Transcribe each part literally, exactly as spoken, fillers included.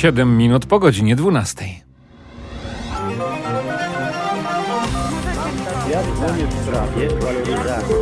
siedem minut po godzinie dwunastej. Ja dzwonię w sprawie waloryzacji.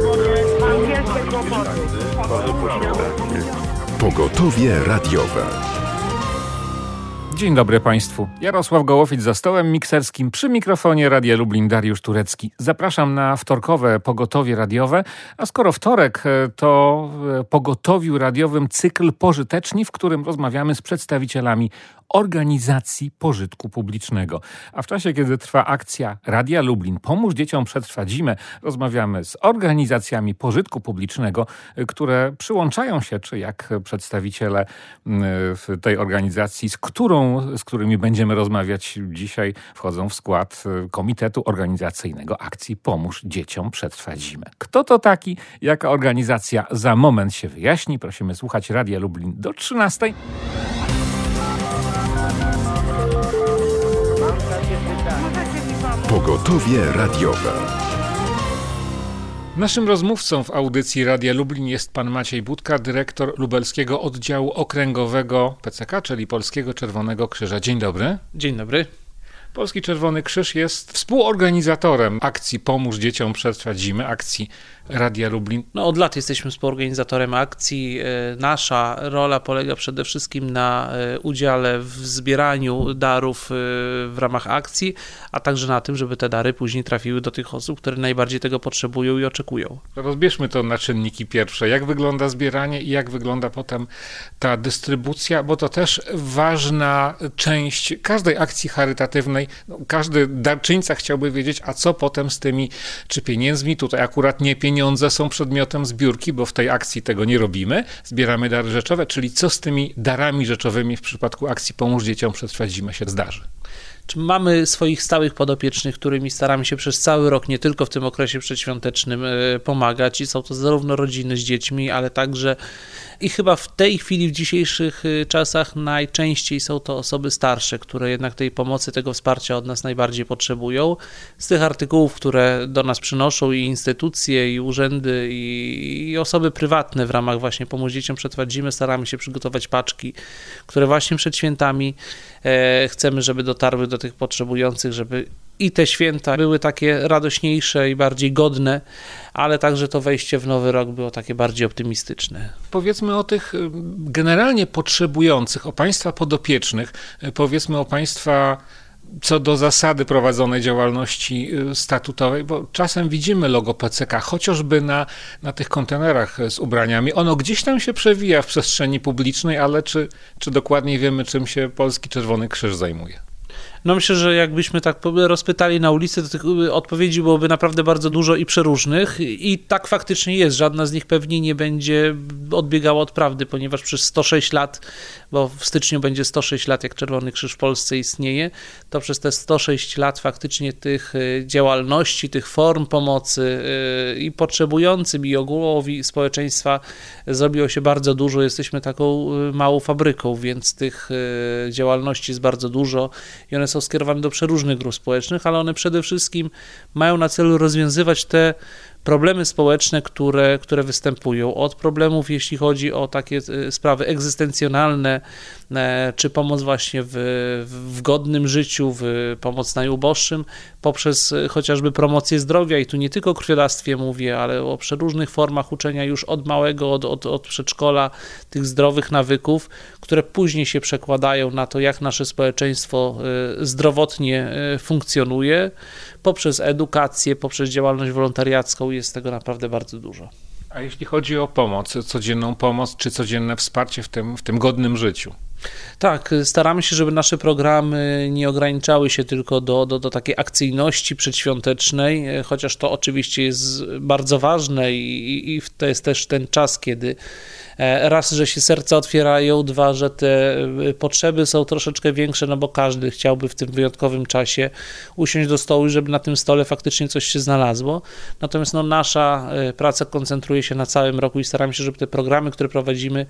Pogotowie radiowe. Dzień dobry Państwu. Jarosław Gołowiec za stołem mikserskim, przy mikrofonie Radia Lublin Dariusz Turecki. Zapraszam na wtorkowe pogotowie radiowe, a skoro wtorek, to pogotowiu radiowym cykl Pożyteczni, w którym rozmawiamy z przedstawicielami organizacji pożytku publicznego. A w czasie, kiedy trwa akcja Radia Lublin Pomóż dzieciom przetrwać zimę, rozmawiamy z organizacjami pożytku publicznego, które przyłączają się, czy jak przedstawiciele w tej organizacji, z którą, z którymi będziemy rozmawiać dzisiaj, wchodzą w skład Komitetu Organizacyjnego Akcji Pomóż dzieciom przetrwać zimę. Kto to taki? Jaka organizacja? Za moment się wyjaśni. Prosimy słuchać Radia Lublin do trzynastej. Pogotowie radiowe. Naszym rozmówcą w audycji Radia Lublin jest pan Maciej Budka, dyrektor lubelskiego oddziału okręgowego P C K, czyli Polskiego Czerwonego Krzyża. Dzień dobry. Dzień dobry. Polski Czerwony Krzyż jest współorganizatorem akcji Pomóż dzieciom przetrwać zimę, akcji Radia Lublin. No, od lat jesteśmy współorganizatorem akcji. Nasza rola polega przede wszystkim na udziale w zbieraniu darów w ramach akcji, a także na tym, żeby te dary później trafiły do tych osób, które najbardziej tego potrzebują i oczekują. Rozbierzmy to na czynniki pierwsze. Jak wygląda zbieranie i jak wygląda potem ta dystrybucja, bo to też ważna część każdej akcji charytatywnej. No, każdy darczyńca chciałby wiedzieć, a co potem z tymi, czy pieniędzmi, tutaj akurat nie pieniądze są przedmiotem zbiórki, bo w tej akcji tego nie robimy, zbieramy dary rzeczowe, czyli co z tymi darami rzeczowymi w przypadku akcji Pomóż dzieciom przetrwać zimę się zdarzy? Mamy swoich stałych podopiecznych, którymi staramy się przez cały rok, nie tylko w tym okresie przedświątecznym, pomagać i są to zarówno rodziny z dziećmi, ale także i chyba w tej chwili, w dzisiejszych czasach najczęściej są to osoby starsze, które jednak tej pomocy, tego wsparcia od nas najbardziej potrzebują. Z tych artykułów, które do nas przynoszą i instytucje, i urzędy, i, i osoby prywatne w ramach właśnie Pomóż dzieciom przetrwać zimę, staramy się przygotować paczki, które właśnie przed świętami e, chcemy, żeby dotarły do tych potrzebujących, żeby i te święta były takie radośniejsze i bardziej godne, ale także to wejście w nowy rok było takie bardziej optymistyczne. Powiedzmy o tych generalnie potrzebujących, o państwa podopiecznych, powiedzmy o państwa co do zasady prowadzonej działalności statutowej, bo czasem widzimy logo P C K, chociażby na, na tych kontenerach z ubraniami. Ono gdzieś tam się przewija w przestrzeni publicznej, ale czy, czy dokładniej wiemy, czym się Polski Czerwony Krzyż zajmuje? No myślę, że jakbyśmy tak rozpytali na ulicy, to tych odpowiedzi byłoby naprawdę bardzo dużo i przeróżnych i tak faktycznie jest. Żadna z nich pewnie nie będzie odbiegała od prawdy, ponieważ przez sto sześć lat, bo w styczniu będzie sto sześć lat, jak Czerwony Krzyż w Polsce istnieje, to przez te sto sześć lat faktycznie tych działalności, tych form pomocy i potrzebującym, i ogółowi społeczeństwa zrobiło się bardzo dużo. Jesteśmy taką małą fabryką, więc tych działalności jest bardzo dużo i one są skierowane do przeróżnych grup społecznych, ale one przede wszystkim mają na celu rozwiązywać te problemy społeczne, które, które występują. Od problemów, jeśli chodzi o takie sprawy egzystencjonalne, czy pomoc właśnie w, w godnym życiu, w pomoc najuboższym, poprzez chociażby promocję zdrowia i tu nie tylko o krwiodawstwie mówię, ale o przeróżnych formach uczenia już od małego, od, od, od przedszkola, tych zdrowych nawyków, które później się przekładają na to, jak nasze społeczeństwo zdrowotnie funkcjonuje. Poprzez edukację, poprzez działalność wolontariacką jest tego naprawdę bardzo dużo. A jeśli chodzi o pomoc, codzienną pomoc, czy codzienne wsparcie w tym, w tym godnym życiu? Tak, staramy się, żeby nasze programy nie ograniczały się tylko do, do, do takiej akcyjności przedświątecznej, chociaż to oczywiście jest bardzo ważne i, i to jest też ten czas, kiedy raz, że się serca otwierają, dwa, że te potrzeby są troszeczkę większe, no bo każdy chciałby w tym wyjątkowym czasie usiąść do stołu, żeby na tym stole faktycznie coś się znalazło. Natomiast no, nasza praca koncentruje się na całym roku i staramy się, żeby te programy, które prowadzimy,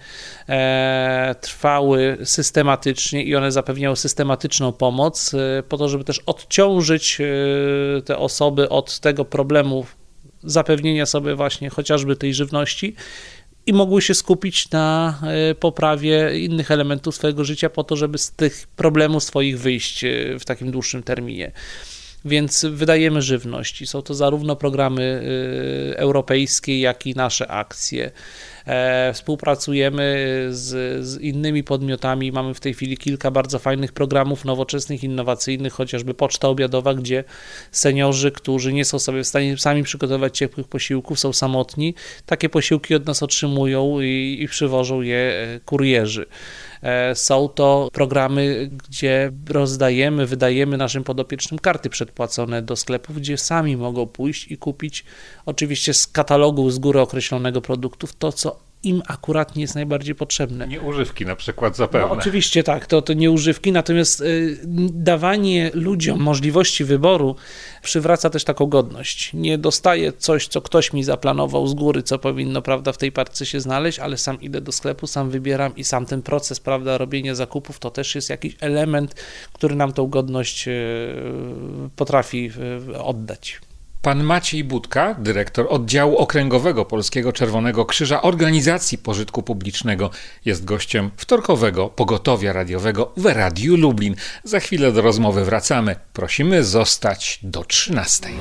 e, trwały systematycznie i one zapewniały systematyczną pomoc po to, żeby też odciążyć te osoby od tego problemu zapewnienia sobie właśnie chociażby tej żywności i mogły się skupić na poprawie innych elementów swojego życia po to, żeby z tych problemów swoich wyjść w takim dłuższym terminie. Więc wydajemy żywność i są to zarówno programy europejskie, jak i nasze akcje. Współpracujemy z, z innymi podmiotami, mamy w tej chwili kilka bardzo fajnych programów nowoczesnych, innowacyjnych, chociażby Poczta Obiadowa, gdzie seniorzy, którzy nie są sobie w stanie sami przygotować ciepłych posiłków, są samotni, takie posiłki od nas otrzymują i, i przywożą je kurierzy. Są to programy, gdzie rozdajemy, wydajemy naszym podopiecznym karty przedpłacone do sklepów, gdzie sami mogą pójść i kupić oczywiście z katalogu z góry określonego produktów to, co im akurat nie jest najbardziej potrzebne. Nie używki na przykład zapewne. No, oczywiście tak, to, to nie używki, natomiast y, dawanie ludziom możliwości wyboru przywraca też taką godność. Nie dostaję coś, co ktoś mi zaplanował z góry, co powinno, prawda, w tej parce się znaleźć, ale sam idę do sklepu, sam wybieram i sam ten proces, prawda, robienia zakupów, to też jest jakiś element, który nam tą godność y, potrafi y, oddać. Pan Maciej Budka, dyrektor oddziału okręgowego Polskiego Czerwonego Krzyża Organizacji Pożytku Publicznego, jest gościem wtorkowego pogotowia radiowego w Radiu Lublin. Za chwilę do rozmowy wracamy. Prosimy zostać do trzynastej.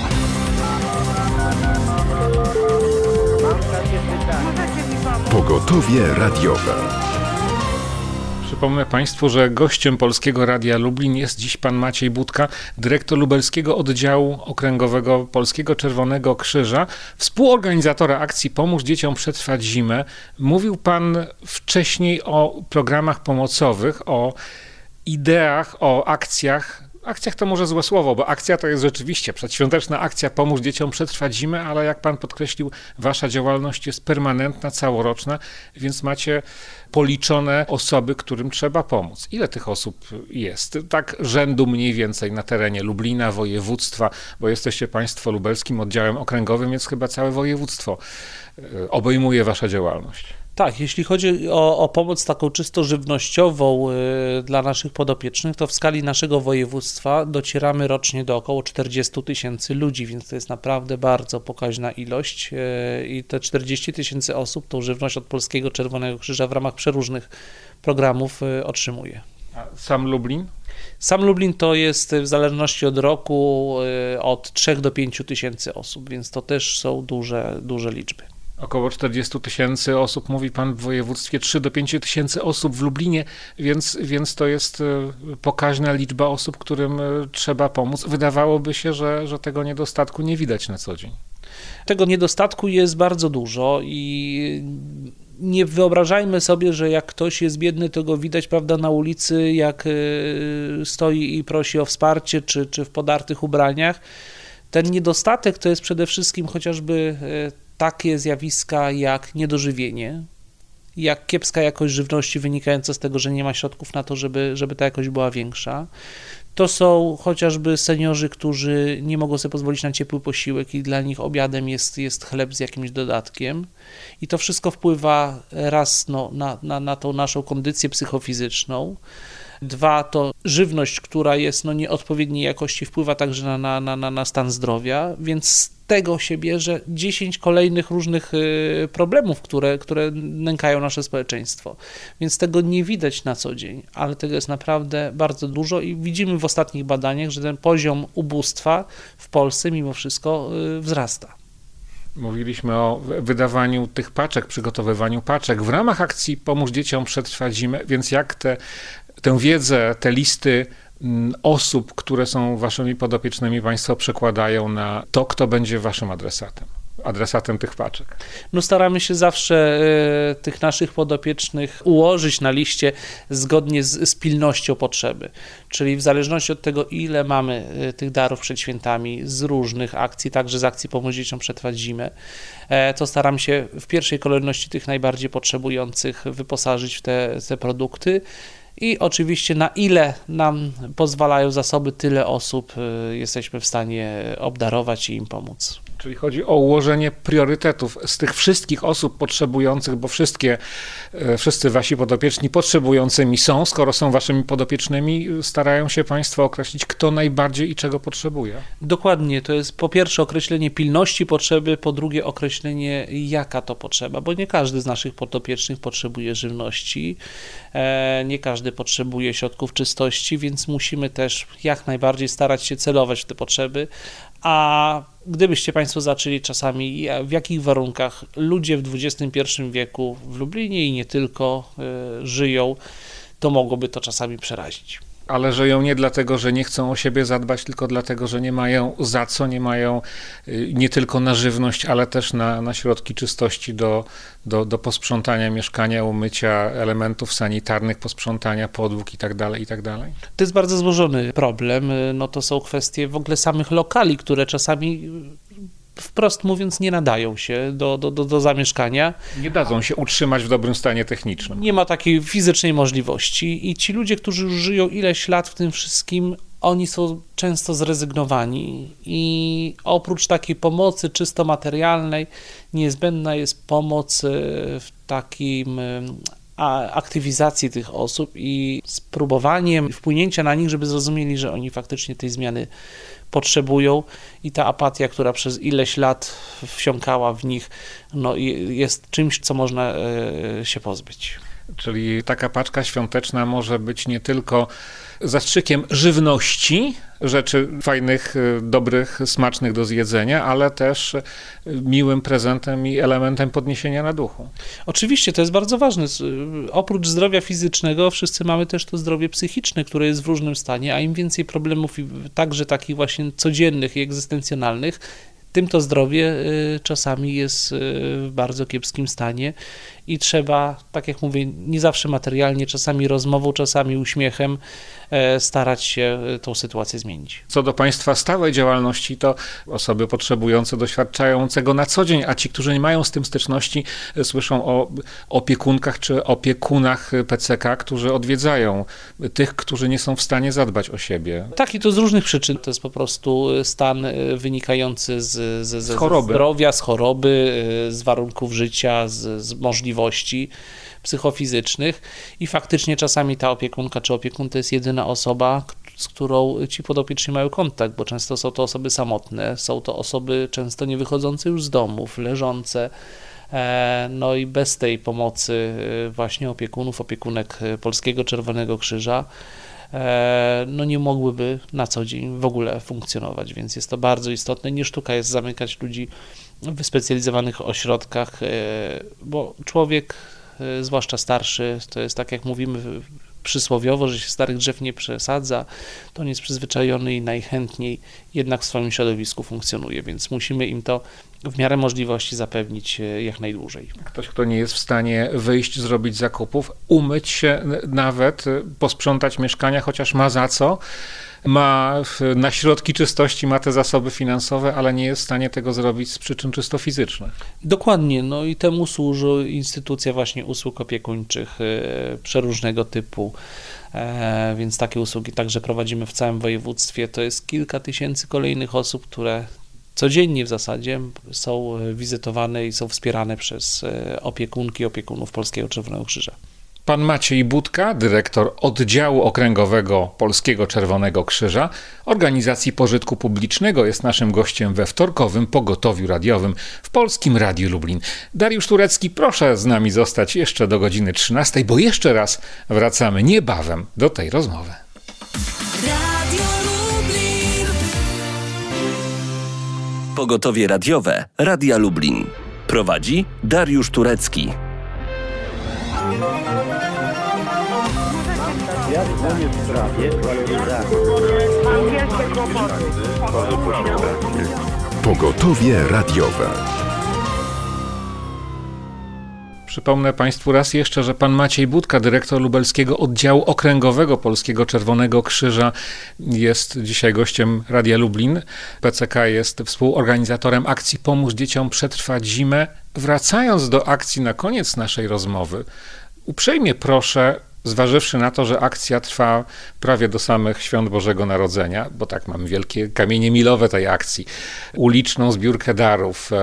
Pogotowie radiowe. Przypomnę Państwu, że gościem Polskiego Radia Lublin jest dziś pan Maciej Budka, dyrektor lubelskiego oddziału okręgowego Polskiego Czerwonego Krzyża, współorganizatora akcji Pomóż Dzieciom Przetrwać Zimę. Mówił pan wcześniej o programach pomocowych, o ideach, o akcjach. Akcjach to może złe słowo, bo akcja to jest rzeczywiście przedświąteczna akcja Pomóż Dzieciom Przetrwać Zimę, ale jak pan podkreślił, wasza działalność jest permanentna, całoroczna, więc macie policzone osoby, którym trzeba pomóc. Ile tych osób jest? Tak rzędu mniej więcej na terenie Lublina, województwa, bo jesteście państwo lubelskim oddziałem okręgowym, więc chyba całe województwo obejmuje wasza działalność. Tak, jeśli chodzi o, o pomoc taką czysto żywnościową y, dla naszych podopiecznych, to w skali naszego województwa docieramy rocznie do około czterdziestu tysięcy ludzi, więc to jest naprawdę bardzo pokaźna ilość y, i te czterdzieści tysięcy osób tą żywność od Polskiego Czerwonego Krzyża w ramach przeróżnych programów y, otrzymuje. A sam Lublin? Sam Lublin to jest w zależności od roku y, od trzech do pięciu tysięcy osób, więc to też są duże, duże liczby. Około czterdziestu tysięcy osób, mówi pan, w województwie, trzy do pięciu tysięcy osób w Lublinie, więc, więc to jest pokaźna liczba osób, którym trzeba pomóc. Wydawałoby się, że, że tego niedostatku nie widać na co dzień. Tego niedostatku jest bardzo dużo i nie wyobrażajmy sobie, że jak ktoś jest biedny, to go widać, prawda, na ulicy, jak stoi i prosi o wsparcie, czy, czy w podartych ubraniach. Ten niedostatek to jest przede wszystkim chociażby takie zjawiska jak niedożywienie, jak kiepska jakość żywności wynikająca z tego, że nie ma środków na to, żeby, żeby ta jakość była większa. To są chociażby seniorzy, którzy nie mogą sobie pozwolić na ciepły posiłek i dla nich obiadem jest, jest chleb z jakimś dodatkiem. I to wszystko wpływa raz no, na, na, na tą naszą kondycję psychofizyczną. Dwa, to żywność, która jest no, nieodpowiedniej jakości, wpływa także na, na, na, na stan zdrowia, więc z tego się bierze dziesięć kolejnych różnych problemów, które, które nękają nasze społeczeństwo. Więc tego nie widać na co dzień, ale tego jest naprawdę bardzo dużo i widzimy w ostatnich badaniach, że ten poziom ubóstwa w Polsce mimo wszystko wzrasta. Mówiliśmy o wydawaniu tych paczek, przygotowywaniu paczek w ramach akcji Pomóż Dzieciom Przetrwać Zimę, więc jak te, tę wiedzę, te listy osób, które są waszymi podopiecznymi, państwo przekładają na to, kto będzie waszym adresatem, adresatem tych paczek? No staramy się zawsze y, tych naszych podopiecznych ułożyć na liście zgodnie z, z pilnością potrzeby, czyli w zależności od tego, ile mamy y, tych darów przed świętami z różnych akcji, także z akcji Pomóż Dzieciom Przetrwać Zimę, y, to staram się w pierwszej kolejności tych najbardziej potrzebujących wyposażyć w te, te produkty. I oczywiście na ile nam pozwalają zasoby, tyle osób jesteśmy w stanie obdarować i im pomóc. Czyli chodzi o ułożenie priorytetów z tych wszystkich osób potrzebujących, bo wszystkie, wszyscy wasi podopieczni potrzebującymi są, skoro są waszymi podopiecznymi, starają się państwo określić, kto najbardziej i czego potrzebuje. Dokładnie, to jest po pierwsze określenie pilności potrzeby, po drugie określenie jaka to potrzeba, bo nie każdy z naszych podopiecznych potrzebuje żywności, nie każdy potrzebuje środków czystości, więc musimy też jak najbardziej starać się celować w te potrzeby, a gdybyście państwo zaczęli czasami, w jakich warunkach ludzie w dwudziestym pierwszym wieku w Lublinie i nie tylko y, żyją, to mogłoby to czasami przerazić. Ale żyją nie dlatego, że nie chcą o siebie zadbać, tylko dlatego, że nie mają za co, nie mają nie tylko na żywność, ale też na, na środki czystości do, do, do posprzątania mieszkania, umycia elementów sanitarnych, posprzątania podłóg i tak dalej, i tak dalej. To jest bardzo złożony problem. No to są kwestie w ogóle samych lokali, które czasami, wprost mówiąc, nie nadają się do, do, do, do zamieszkania. Nie dadzą się utrzymać w dobrym stanie technicznym. Nie ma takiej fizycznej możliwości i ci ludzie, którzy już żyją ileś lat w tym wszystkim, oni są często zrezygnowani i oprócz takiej pomocy czysto materialnej niezbędna jest pomoc w takim aktywizacji tych osób i spróbowaniem wpłynięcia na nich, żeby zrozumieli, że oni faktycznie tej zmiany potrzebują i ta apatia, która przez ileś lat wsiąkała w nich, no, jest czymś, co można się pozbyć. Czyli taka paczka świąteczna może być nie tylko zastrzykiem żywności, rzeczy fajnych, dobrych, smacznych do zjedzenia, ale też miłym prezentem i elementem podniesienia na duchu. Oczywiście, to jest bardzo ważne. Oprócz zdrowia fizycznego wszyscy mamy też to zdrowie psychiczne, które jest w różnym stanie, a im więcej problemów, także takich właśnie codziennych i egzystencjonalnych, tym to zdrowie czasami jest w bardzo kiepskim stanie i trzeba, tak jak mówię, nie zawsze materialnie, czasami rozmową, czasami uśmiechem starać się tą sytuację zmienić. Co do państwa stałej działalności, to osoby potrzebujące, doświadczającego na co dzień, a ci, którzy nie mają z tym styczności, słyszą o opiekunkach czy opiekunach P C K, którzy odwiedzają tych, którzy nie są w stanie zadbać o siebie. Tak, i to z różnych przyczyn. To jest po prostu stan wynikający z, z, z, z choroby. zdrowia, z choroby, z warunków życia, z, z możliwości psychofizycznych i faktycznie czasami ta opiekunka czy opiekun to jest jedyna osoba, z którą ci podopieczni mają kontakt, bo często są to osoby samotne, są to osoby często nie wychodzące już z domów, leżące, no i bez tej pomocy właśnie opiekunów, opiekunek Polskiego Czerwonego Krzyża no nie mogłyby na co dzień w ogóle funkcjonować, więc jest to bardzo istotne. Nie sztuka jest zamykać ludzi w wyspecjalizowanych ośrodkach, bo człowiek, zwłaszcza starszy, to jest tak jak mówimy przysłowiowo, że się starych drzew nie przesadza, to on jest przyzwyczajony i najchętniej jednak w swoim środowisku funkcjonuje, więc musimy im to w miarę możliwości zapewnić jak najdłużej. Ktoś, kto nie jest w stanie wyjść, zrobić zakupów, umyć się nawet, posprzątać mieszkania, chociaż ma za co, ma na środki czystości, ma te zasoby finansowe, ale nie jest w stanie tego zrobić z przyczyn czysto fizycznych. Dokładnie, no i temu służy instytucja właśnie usług opiekuńczych przeróżnego typu, więc takie usługi także prowadzimy w całym województwie. To jest kilka tysięcy kolejnych osób, które codziennie w zasadzie są wizytowane i są wspierane przez opiekunki i opiekunów Polskiego Czerwonego Krzyża. Pan Maciej Budka, dyrektor oddziału okręgowego Polskiego Czerwonego Krzyża, Organizacji Pożytku Publicznego, jest naszym gościem we wtorkowym pogotowiu radiowym w Polskim Radiu Lublin. Dariusz Turecki, proszę z nami zostać jeszcze do godziny trzynastej, bo jeszcze raz wracamy niebawem do tej rozmowy. Radio Lublin. Pogotowie radiowe Radia Lublin. Prowadzi Dariusz Turecki. Ja dzwonię w sprawie waloryzacji. Pogotowie radiowe. Przypomnę Państwu raz jeszcze, że pan Maciej Budka, dyrektor lubelskiego oddziału okręgowego Polskiego Czerwonego Krzyża, jest dzisiaj gościem Radia Lublin. P C K jest współorganizatorem akcji Pomóż Dzieciom Przetrwać Zimę. Wracając do akcji na koniec naszej rozmowy, uprzejmie proszę Zważywszy na to, że akcja trwa prawie do samych świąt Bożego Narodzenia, bo tak, mamy wielkie kamienie milowe tej akcji, uliczną zbiórkę darów,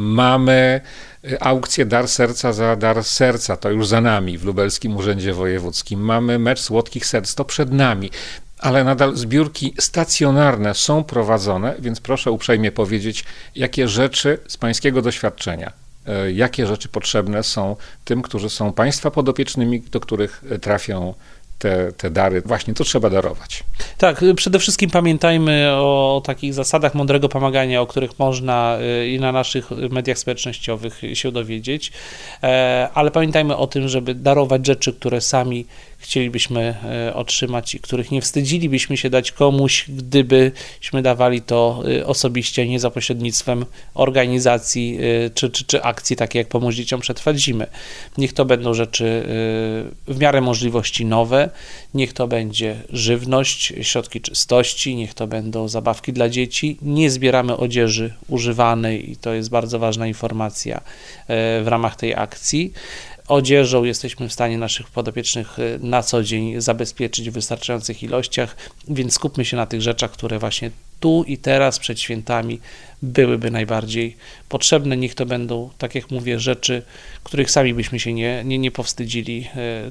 mamy aukcję Dar Serca za Dar Serca, to już za nami w Lubelskim Urzędzie Wojewódzkim, mamy mecz Słodkich Serc, to przed nami, ale nadal zbiórki stacjonarne są prowadzone, więc proszę uprzejmie powiedzieć, jakie rzeczy z pańskiego doświadczenia, jakie rzeczy potrzebne są tym, którzy są państwa podopiecznymi, do których trafią te, te dary. Właśnie to trzeba darować. Tak, przede wszystkim pamiętajmy o takich zasadach mądrego pomagania, o których można i na naszych mediach społecznościowych się dowiedzieć, ale pamiętajmy o tym, żeby darować rzeczy, które sami chcielibyśmy otrzymać i których nie wstydzilibyśmy się dać komuś, gdybyśmy dawali to osobiście, nie za pośrednictwem organizacji czy, czy, czy akcji, takie jak Pomóż Dzieciom Przetrwać Zimę. Niech to będą rzeczy w miarę możliwości nowe, niech to będzie żywność, środki czystości, niech to będą zabawki dla dzieci. Nie zbieramy odzieży używanej i to jest bardzo ważna informacja w ramach tej akcji. Odzieżą jesteśmy w stanie naszych podopiecznych na co dzień zabezpieczyć w wystarczających ilościach, więc skupmy się na tych rzeczach, które właśnie tu i teraz przed świętami byłyby najbardziej potrzebne. Niech to będą, tak jak mówię, rzeczy, których sami byśmy się nie, nie, nie powstydzili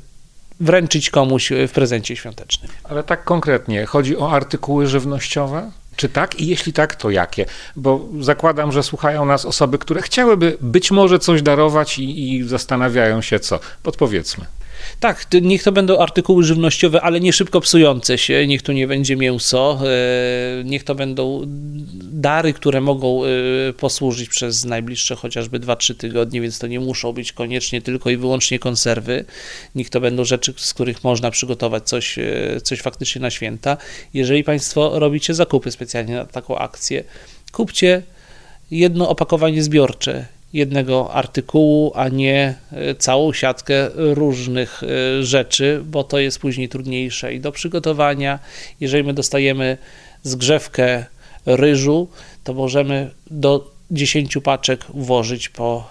wręczyć komuś w prezencie świątecznym. Ale tak konkretnie, chodzi o artykuły żywnościowe? Czy tak? I jeśli tak, to jakie? Bo zakładam, że słuchają nas osoby, które chciałyby być może coś darować i, i zastanawiają się co. Podpowiedzmy. Tak, niech to będą artykuły żywnościowe, ale nie szybko psujące się, niech to nie będzie mięso, niech to będą dary, które mogą posłużyć przez najbliższe chociażby dwa trzy tygodnie, więc to nie muszą być koniecznie tylko i wyłącznie konserwy, niech to będą rzeczy, z których można przygotować coś, coś faktycznie na święta. Jeżeli Państwo robicie zakupy specjalnie na taką akcję, kupcie jedno opakowanie zbiorcze jednego artykułu, a nie całą siatkę różnych rzeczy, bo to jest później trudniejsze i do przygotowania. Jeżeli my dostajemy zgrzewkę ryżu, to możemy do dziesięciu paczek włożyć po,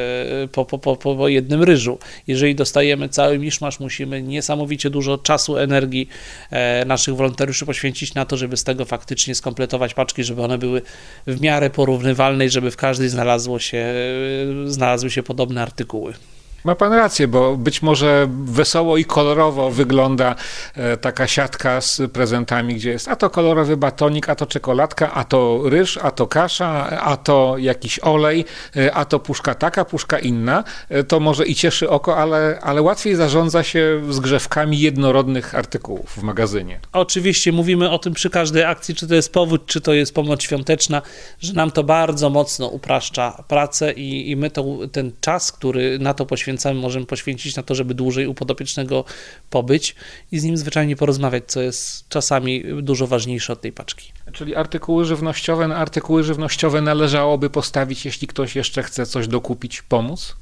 po, po, po, po jednym ryżu. Jeżeli dostajemy cały miszmasz, musimy niesamowicie dużo czasu, energii naszych wolontariuszy poświęcić na to, żeby z tego faktycznie skompletować paczki, żeby one były w miarę porównywalne i żeby w każdej znalazło się, znalazły się podobne artykuły. Ma pan rację, bo być może wesoło i kolorowo wygląda taka siatka z prezentami, gdzie jest a to kolorowy batonik, a to czekoladka, a to ryż, a to kasza, a to jakiś olej, a to puszka taka, puszka inna. To może i cieszy oko, ale, ale łatwiej zarządza się zgrzewkami jednorodnych artykułów w magazynie. Oczywiście mówimy o tym przy każdej akcji, czy to jest powód, czy to jest pomoc świąteczna, że nam to bardzo mocno upraszcza pracę i, i my to, ten czas, który na to poświęcamy, możemy poświęcić na to, żeby dłużej u podopiecznego pobyć i z nim zwyczajnie porozmawiać, co jest czasami dużo ważniejsze od tej paczki. Czyli artykuły żywnościowe na artykuły żywnościowe należałoby postawić, jeśli ktoś jeszcze chce coś dokupić, pomóc?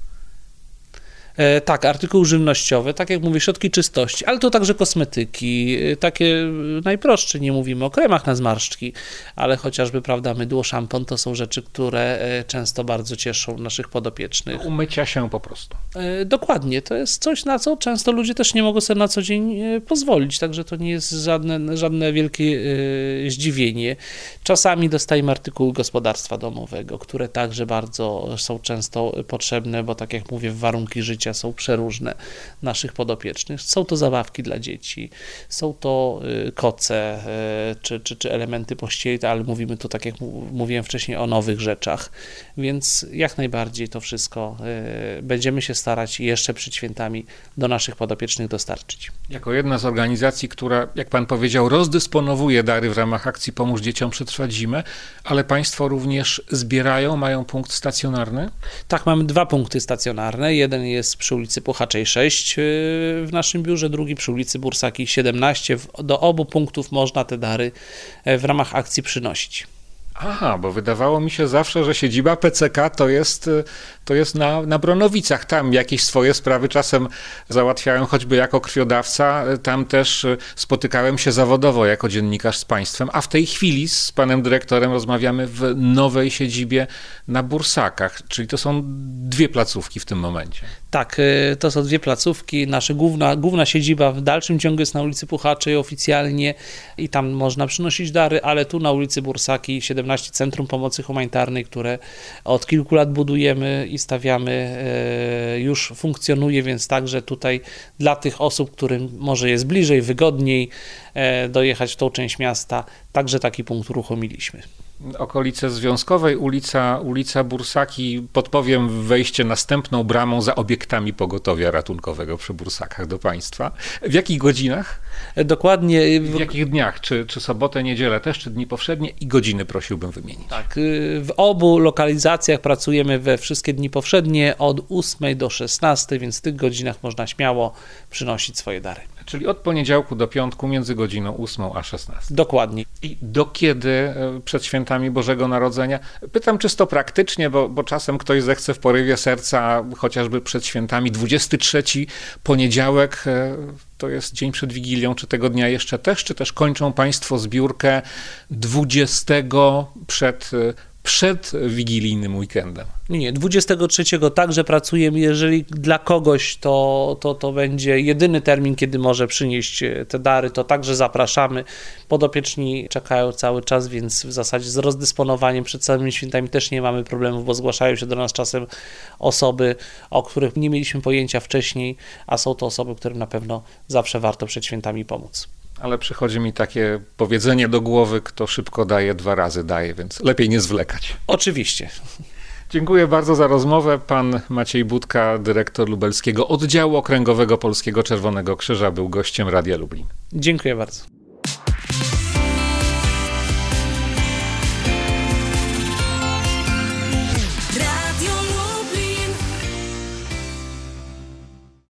E, tak, artykuły żywnościowe, tak jak mówię, środki czystości, ale to także kosmetyki, e, takie najprostsze, nie mówimy o kremach na zmarszczki, ale chociażby, prawda, mydło, szampon to są rzeczy, które e, często bardzo cieszą naszych podopiecznych. Do umycia się po prostu. E, dokładnie, to jest coś, na co często ludzie też nie mogą sobie na co dzień e, pozwolić, także to nie jest żadne, żadne wielkie e, zdziwienie. Czasami dostajemy artykuły gospodarstwa domowego, które także bardzo są często potrzebne, bo tak jak mówię, warunki życia są przeróżne naszych podopiecznych. Są to zabawki dla dzieci, są to koce czy, czy, czy elementy pościeli, ale mówimy tu, tak jak mówiłem wcześniej, o nowych rzeczach, więc jak najbardziej to wszystko będziemy się starać jeszcze przed świętami do naszych podopiecznych dostarczyć. Jako jedna z organizacji, która, jak pan powiedział, rozdysponowuje dary w ramach akcji Pomóż Dzieciom Przetrwać Zimę, ale państwo również zbierają, mają punkt stacjonarny? Tak, mamy dwa punkty stacjonarne. Jeden jest przy ulicy Puchaczej sześć w naszym biurze, drugi przy ulicy Bursaki siedemnaście. Do obu punktów można te dary w ramach akcji przynosić. Aha, bo wydawało mi się zawsze, że siedziba P C K to jest to jest na, na Bronowicach. Tam jakieś swoje sprawy czasem załatwiałem, choćby jako krwiodawca. Tam też spotykałem się zawodowo jako dziennikarz z państwem, a w tej chwili z panem dyrektorem rozmawiamy w nowej siedzibie na Bursakach, czyli to są dwie placówki w tym momencie. Tak, to są dwie placówki. Nasza główna, główna siedziba w dalszym ciągu jest na ulicy Puchaczej oficjalnie i tam można przynosić dary, ale tu na ulicy Bursaki siedemnaście Centrum Pomocy Humanitarnej, które od kilku lat budujemy i stawiamy, już funkcjonuje, więc także tutaj dla tych osób, którym może jest bliżej, wygodniej dojechać w tą część miasta, także taki punkt uruchomiliśmy. Okolice Związkowej, ulica, ulica Bursaki, podpowiem, wejście następną bramą za obiektami pogotowia ratunkowego przy Bursakach do państwa. W jakich godzinach? Dokładnie. W jakich dniach? Czy, czy sobotę, niedzielę też, czy dni powszednie? I godziny prosiłbym wymienić. Tak, w obu lokalizacjach pracujemy we wszystkie dni powszednie od ósmej do szesnastej, więc w tych godzinach można śmiało przynosić swoje dary. Czyli od poniedziałku do piątku między godziną ósmą a szesnastą. Dokładnie. I do kiedy przed świętami Bożego Narodzenia? Pytam czysto praktycznie, bo, bo czasem ktoś zechce w porywie serca, chociażby przed świętami, dwudziesty trzeci poniedziałek, to jest dzień przed Wigilią, czy tego dnia jeszcze też, czy też kończą państwo zbiórkę dwudziestego przed przed wigilijnym weekendem? Nie, dwudziestego trzeciego także pracujemy. Jeżeli dla kogoś to, to, to będzie jedyny termin, kiedy może przynieść te dary, to także zapraszamy. Podopieczni czekają cały czas, więc w zasadzie z rozdysponowaniem przed samymi świętami też nie mamy problemów, bo zgłaszają się do nas czasem osoby, o których nie mieliśmy pojęcia wcześniej, a są to osoby, którym na pewno zawsze warto przed świętami pomóc. Ale przychodzi mi takie powiedzenie do głowy, kto szybko daje, dwa razy daje, więc lepiej nie zwlekać. Oczywiście. Dziękuję bardzo za rozmowę. Pan Maciej Budka, dyrektor lubelskiego oddziału okręgowego Polskiego Czerwonego Krzyża, był gościem Radia Lublin. Dziękuję bardzo.